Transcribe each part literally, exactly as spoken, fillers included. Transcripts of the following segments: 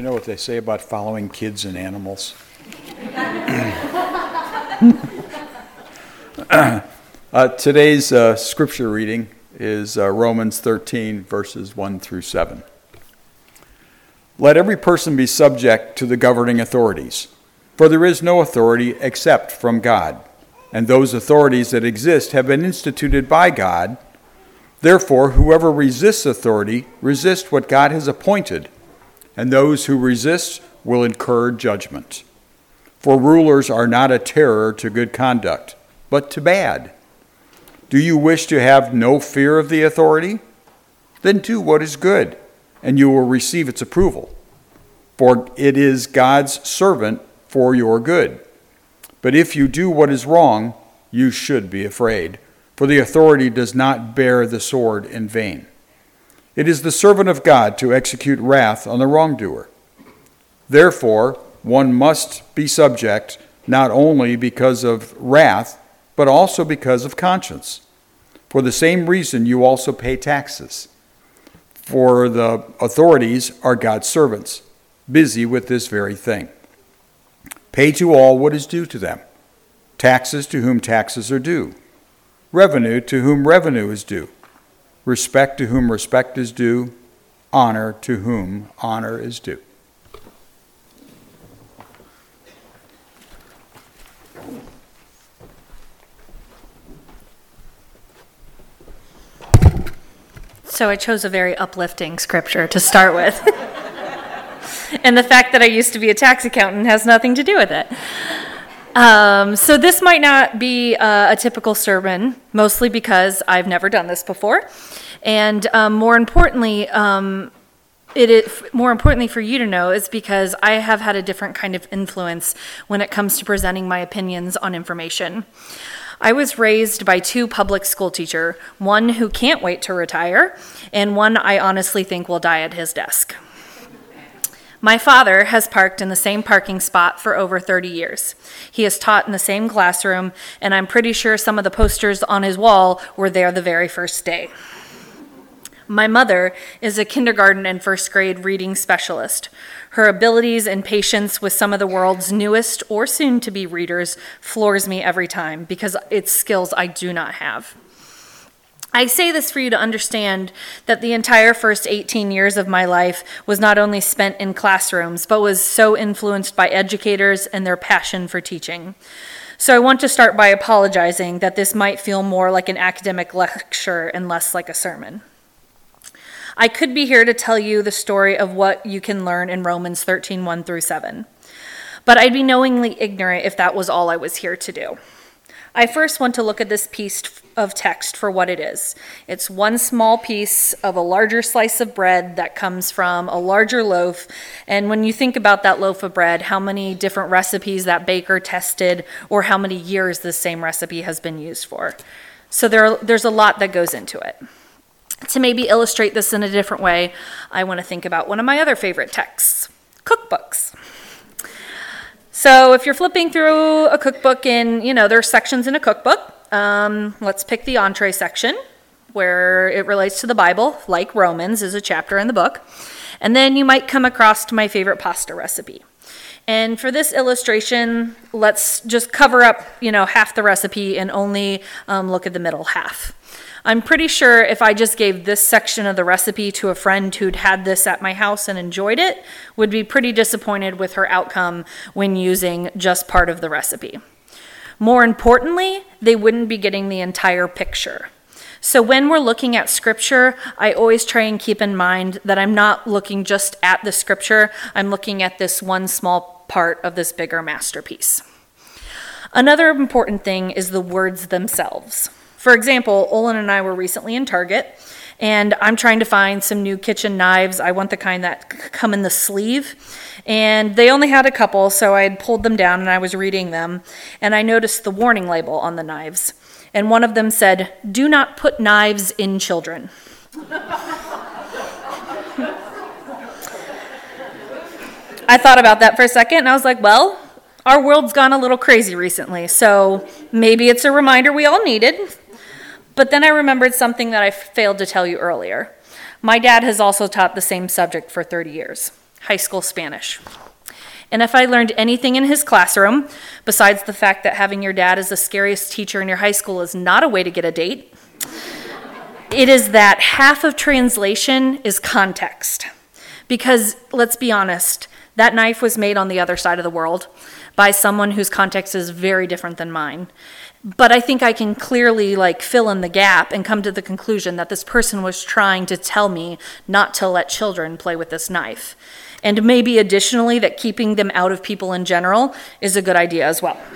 know what they say about following kids and animals? uh, today's uh, scripture reading is uh, Romans thirteen, verses one through seven. Let every person be subject to the governing authorities, for there is no authority except from God, and those authorities that exist have been instituted by God. Therefore, whoever resists authority resists what God has appointed, and those who resist will incur judgment. For rulers are not a terror to good conduct, but to bad. Do you wish to have no fear of the authority? Then do what is good, and you will receive its approval. For it is God's servant for your good. But if you do what is wrong, you should be afraid, for the authority does not bear the sword in vain. It is the servant of God to execute wrath on the wrongdoer. Therefore, one must be subject not only because of wrath, but also because of conscience. For the same reason you also pay taxes. For the authorities are God's servants, busy with this very thing. Pay to all what is due to them. Taxes to whom taxes are due. Revenue to whom revenue is due. Respect to whom respect is due. Honor to whom honor is due. So I chose a very uplifting scripture to start with. And the fact that I used to be a tax accountant has nothing to do with it. Um, so this might not be uh, a typical sermon, mostly because I've never done this before. And um, more importantly, um, it is, more importantly for you to know is because I have had a different kind of influence when it comes to presenting my opinions on information. I was raised by two public school teachers, one who can't wait to retire, and one I honestly think will die at his desk. My father has parked in the same parking spot for over thirty years. He has taught in the same classroom, and I'm pretty sure some of the posters on his wall were there the very first day. My mother is a kindergarten and first grade reading specialist. Her abilities and patience with some of the world's newest or soon-to-be readers floors me every time because it's skills I do not have. I say this for you to understand that the entire first eighteen years of my life was not only spent in classrooms, but was so influenced by educators and their passion for teaching. So I want to start by apologizing that this might feel more like an academic lecture and less like a sermon. I could be here to tell you the story of what you can learn in Romans thirteen, one through seven, but I'd be knowingly ignorant if that was all I was here to do. I first want to look at this piece of text for what it is. It's one small piece of a larger slice of bread that comes from a larger loaf. And when you think about that loaf of bread, how many different recipes that baker tested or how many years the same recipe has been used for. So there, there's a lot that goes into it. To maybe illustrate this in a different way, I want to think about one of my other favorite texts, cookbooks. So if you're flipping through a cookbook and, you know, there's sections in a cookbook, um, let's pick the entree section where it relates to the Bible, like Romans is a chapter in the book. And then you might come across to my favorite pasta recipe. And for this illustration, let's just cover up, you know, half the recipe and only um, look at the middle half. I'm pretty sure if I just gave this section of the recipe to a friend who'd had this at my house and enjoyed it, would be pretty disappointed with her outcome when using just part of the recipe. More importantly, they wouldn't be getting the entire picture. So when we're looking at scripture, I always try and keep in mind that I'm not looking just at the scripture, I'm looking at this one small part of this bigger masterpiece. Another important thing is the words themselves. For example, Olin and I were recently in Target, and I'm trying to find some new kitchen knives. I want the kind that come in the sleeve, and they only had a couple, so I had pulled them down and I was reading them, and I noticed the warning label on the knives, and one of them said, "Do not put knives in children." I thought about that for a second, and I was like, well, our world's gone a little crazy recently, so maybe it's a reminder we all needed. But then I remembered something that I failed to tell you earlier. My dad has also taught the same subject for thirty years. high school Spanish. And if I learned anything in his classroom, besides the fact that having your dad as the scariest teacher in your high school is not a way to get a date, it is that half of translation is context. Because, let's be honest, that knife was made on the other side of the world by someone whose context is very different than mine. But I think I can clearly like fill in the gap and come to the conclusion that this person was trying to tell me not to let children play with this knife. And maybe additionally that keeping them out of people in general is a good idea as well.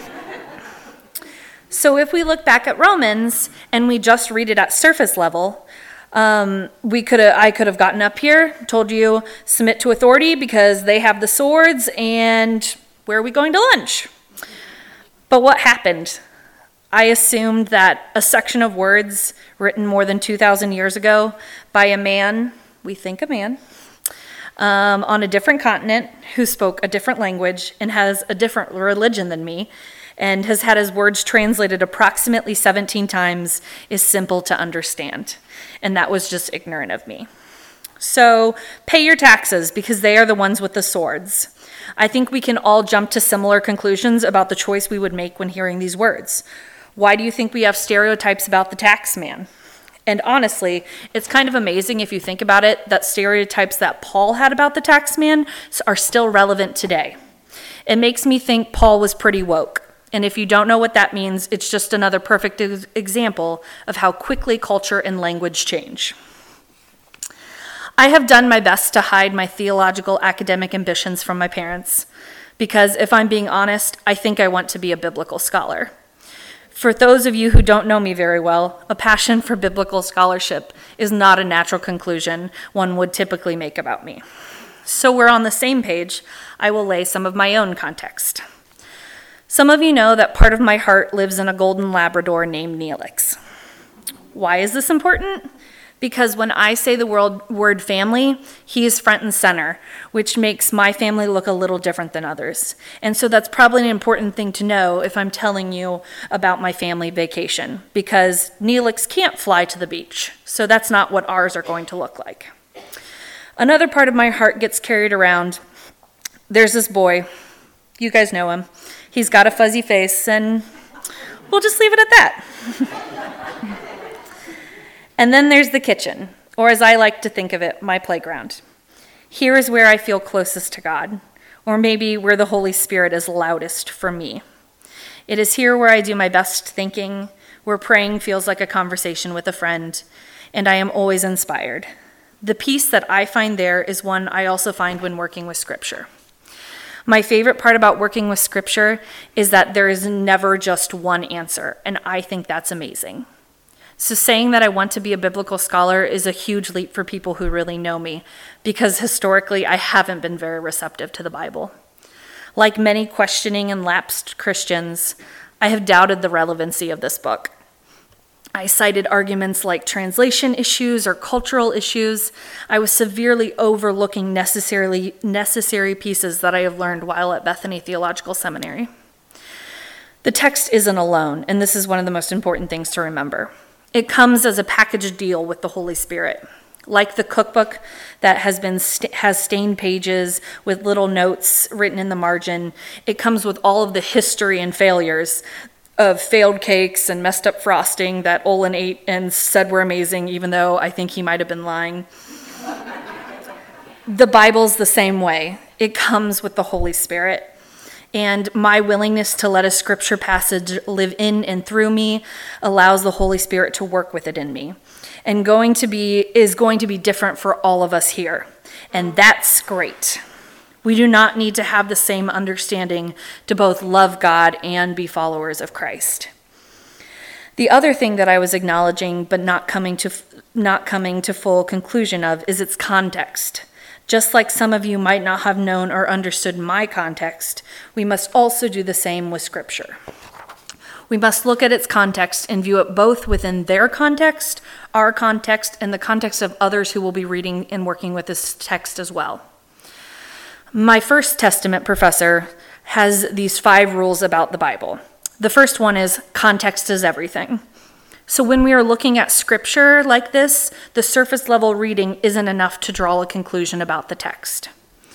So if we look back at Romans and we just read it at surface level, um, we could I could have gotten up here, told you submit to authority because they have the swords, and where are we going to lunch? But what happened? I assumed that a section of words written more than two thousand years ago by a man, we think a man, um, on a different continent who spoke a different language and has a different religion than me and has had his words translated approximately seventeen times is simple to understand. And that was just ignorant of me. So pay your taxes because they are the ones with the swords. I think we can all jump to similar conclusions about the choice we would make when hearing these words. Why do you think we have stereotypes about the tax man? And honestly, it's kind of amazing if you think about it that stereotypes that Paul had about the tax man are still relevant today. It makes me think Paul was pretty woke. And if you don't know what that means, it's just another perfect ex- example of how quickly culture and language change. I have done my best to hide my theological academic ambitions from my parents, because if I'm being honest, I think I want to be a biblical scholar. For those of you who don't know me very well, a passion for biblical scholarship is not a natural conclusion one would typically make about me. So we're on the same page. I will lay some of my own context. Some of you know that part of my heart lives in a golden Labrador named Neelix. Why is this important? Because when I say the word family, he is front and center, which makes my family look a little different than others. And so that's probably an important thing to know if I'm telling you about my family vacation, because Neelix can't fly to the beach, so that's not what ours are going to look like. Another part of my heart gets carried around. There's this boy. You guys know him. He's got a fuzzy face, and we'll just leave it at that. And then there's the kitchen, or as I like to think of it, my playground. Here is where I feel closest to God, or maybe where the Holy Spirit is loudest for me. It is here where I do my best thinking, where praying feels like a conversation with a friend, and I am always inspired. The peace that I find there is one I also find when working with Scripture. My favorite part about working with Scripture is that there is never just one answer, and I think that's amazing. So saying that I want to be a biblical scholar is a huge leap for people who really know me, because historically I haven't been very receptive to the Bible. Like many questioning and lapsed Christians, I have doubted the relevancy of this book. I cited arguments like translation issues or cultural issues. I was severely overlooking necessarily necessary pieces that I have learned while at Bethany Theological Seminary. The text isn't alone, and this is one of the most important things to remember. It comes as a package deal with the Holy Spirit. Like the cookbook that has been st- has stained pages with little notes written in the margin, it comes with all of the history and failures of failed cakes and messed up frosting that Olin ate and said were amazing, even though I think he might have been lying. The Bible's the same way. It comes with the Holy Spirit. And my willingness to let a scripture passage live in and through me allows the Holy Spirit to work with it in me. And going to be is going to be different for all of us here. And that's great. We do not need to have the same understanding to both love God and be followers of Christ. The other thing that I was acknowledging but not coming to not coming to full conclusion of is its context. Just like some of you might not have known or understood my context, we must also do the same with Scripture. We must look at its context and view it both within their context, our context, and the context of others who will be reading and working with this text as well. My First Testament professor has these five rules about the Bible. The first one is context is everything. So when we are looking at Scripture like this, the surface level reading isn't enough to draw a conclusion about the text.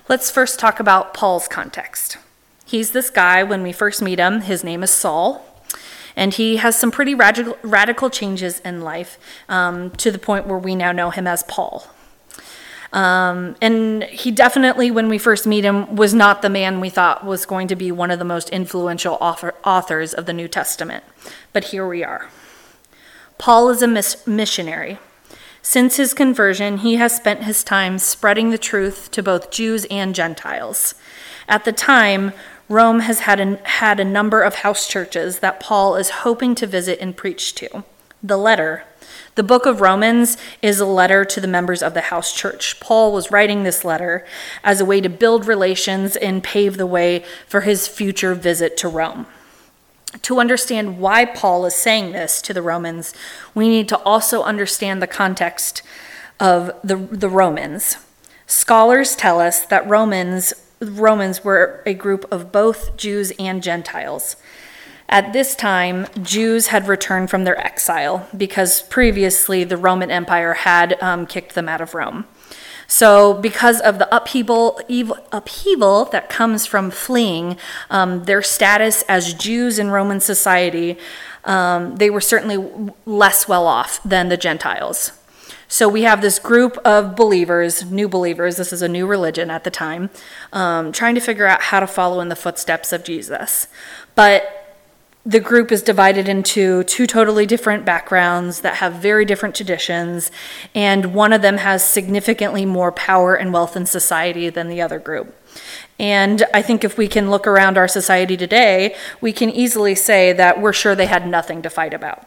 Let's first talk about Paul's context. He's this guy, when we first meet him, his name is Saul, and he has some pretty radical, radical changes in life um, to the point where we now know him as Paul. Um, and he definitely, when we first meet him, was not the man we thought was going to be one of the most influential author, authors of the New Testament. But here we are. Paul is a mis- missionary. Since his conversion, he has spent his time spreading the truth to both Jews and Gentiles. At the time, Rome has had a, had a number of house churches that Paul is hoping to visit and preach to. The letter, the book of Romans, is a letter to the members of the house church. Paul was writing this letter as a way to build relations and pave the way for his future visit to Rome. To understand why Paul is saying this to the Romans, we need to also understand the context of the, the Romans. Scholars tell us that Romans, Romans were a group of both Jews and Gentiles. At this time, Jews had returned from their exile because previously the Roman Empire had um, kicked them out of Rome. So because of the upheaval, evil, upheaval that comes from fleeing, um, their status as Jews in Roman society, um, they were certainly less well off than the Gentiles. So we have this group of believers, new believers, this is a new religion at the time, um, trying to figure out how to follow in the footsteps of Jesus. But the group is divided into two totally different backgrounds that have very different traditions, and one of them has significantly more power and wealth in society than the other group. And I think if we can look around our society today, we can easily say that we're sure they had nothing to fight about.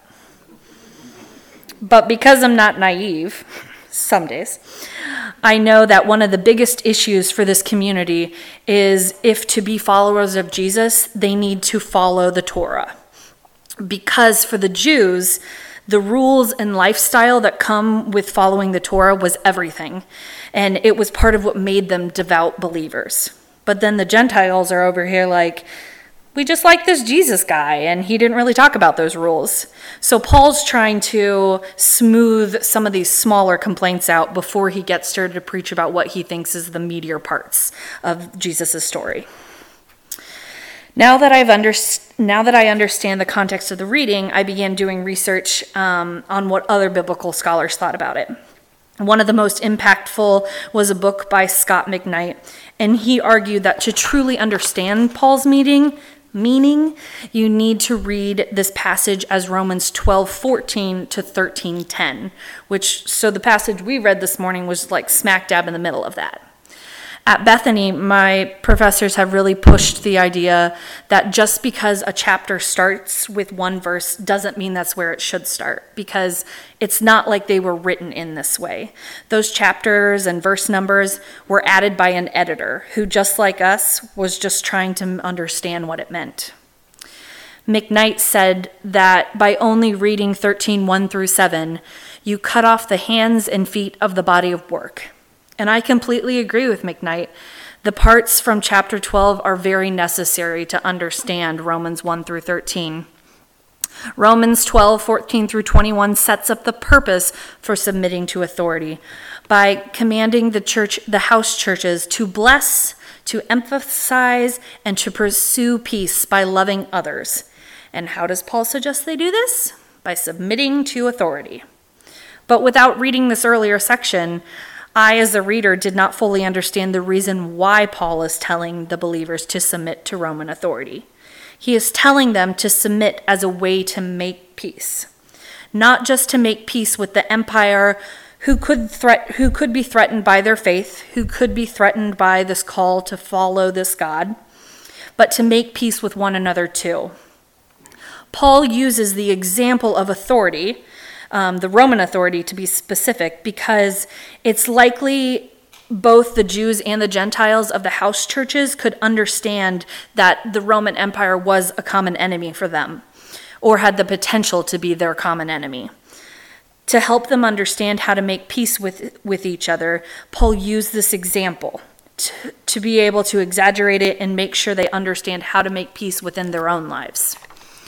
But because I'm not naive, some days, I know that one of the biggest issues for this community is if to be followers of Jesus, they need to follow the Torah. Because for the Jews, the rules and lifestyle that come with following the Torah was everything. And it was part of what made them devout believers. But then the Gentiles are over here like, we just like this Jesus guy, and he didn't really talk about those rules. So Paul's trying to smooth some of these smaller complaints out before he gets started to preach about what he thinks is the meatier parts of Jesus' story. Now that I've under, now that I understand the context of the reading, I began doing research um, on what other biblical scholars thought about it. One of the most impactful was a book by Scott McKnight, and he argued that to truly understand Paul's meaning, meaning, you need to read this passage as Romans twelve fourteen to thirteen ten, which, so the passage we read this morning was like smack dab in the middle of that. At Bethany, my professors have really pushed the idea that just because a chapter starts with one verse doesn't mean that's where it should start, because it's not like they were written in this way. Those chapters and verse numbers were added by an editor who, just like us, was just trying to understand what it meant. McKnight said that by only reading thirteen one through seven, you cut off the hands and feet of the body of work. And I completely agree with McKnight. The parts from chapter twelve are very necessary to understand Romans one through thirteen. Romans twelve fourteen through twenty-one sets up the purpose for submitting to authority by commanding the church, the house churches, to bless, to emphasize, and to pursue peace by loving others. And how does Paul suggest they do this? By submitting to authority. But without reading this earlier section, I, as a reader, did not fully understand the reason why Paul is telling the believers to submit to Roman authority. He is telling them to submit as a way to make peace, not just to make peace with the empire who could threat, who could be threatened by their faith, who could be threatened by this call to follow this God, but to make peace with one another too. Paul uses the example of authority, Um, the Roman authority to be specific, because it's likely both the Jews and the Gentiles of the house churches could understand that the Roman Empire was a common enemy for them, or had the potential to be their common enemy. To help them understand how to make peace with, with each other, Paul used this example to, to be able to exaggerate it and make sure they understand how to make peace within their own lives.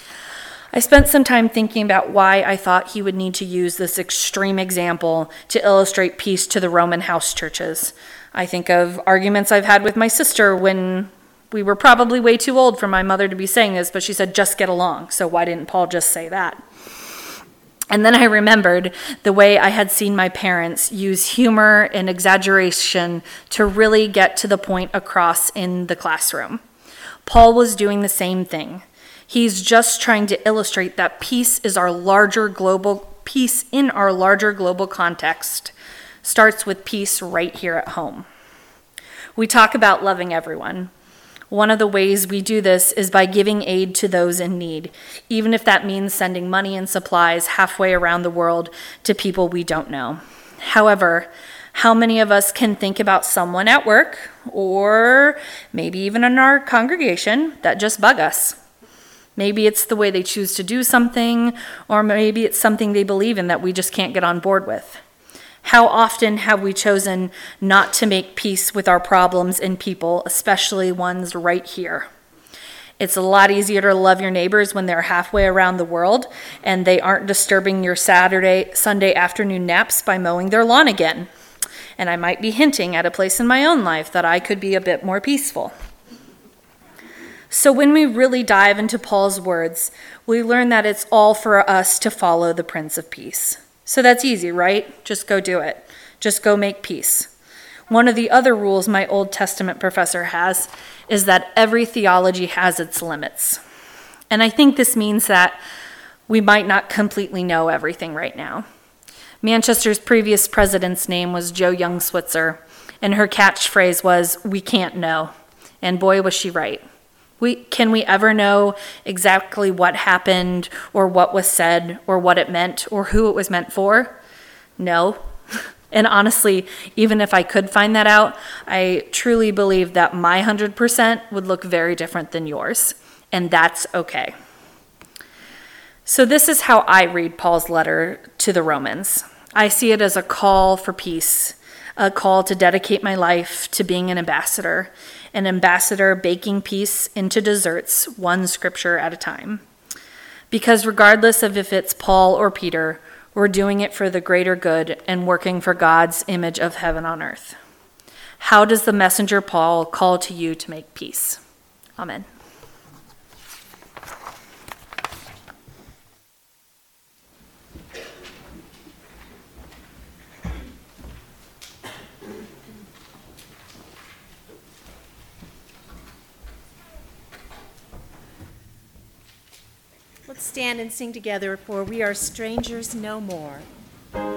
I spent some time thinking about why I thought he would need to use this extreme example to illustrate peace to the Roman house churches. I think of arguments I've had with my sister when we were probably way too old for my mother to be saying this, but she said, just get along. So why didn't Paul just say that? And then I remembered the way I had seen my parents use humor and exaggeration to really get to the point across in the classroom. Paul was doing the same thing. He's just trying to illustrate that peace is our larger global peace in our larger global context starts with peace right here at home. We talk about loving everyone. One of the ways we do this is by giving aid to those in need, even if that means sending money and supplies halfway around the world to people we don't know. However, how many of us can think about someone at work, or maybe even in our congregation, that just bug us? Maybe it's the way they choose to do something, or maybe it's something they believe in that we just can't get on board with. How often have we chosen not to make peace with our problems and people, especially ones right here? It's a lot easier to love your neighbors when they're halfway around the world and they aren't disturbing your Saturday, Sunday afternoon naps by mowing their lawn again. And I might be hinting at a place in my own life that I could be a bit more peaceful. So when we really dive into Paul's words, we learn that it's all for us to follow the Prince of Peace. So that's easy, right? Just go do it. Just go make peace. One of the other rules my Old Testament professor has is that every theology has its limits. And I think this means that we might not completely know everything right now. Manchester's previous president's name was Joe Young Switzer, and her catchphrase was, "We can't know." And boy, was she right. We, can we ever know exactly what happened or what was said or what it meant or who it was meant for? No. And honestly, even if I could find that out, I truly believe that my one hundred percent would look very different than yours. And that's okay. So this is how I read Paul's letter to the Romans. I see it as a call for peace, a call to dedicate my life to being an ambassador, an ambassador baking peace into desserts, one scripture at a time. Because regardless of if it's Paul or Peter, we're doing it for the greater good and working for God's image of heaven on earth. How does the messenger Paul call to you to make peace? Amen. Let's stand and sing together, for we are strangers no more.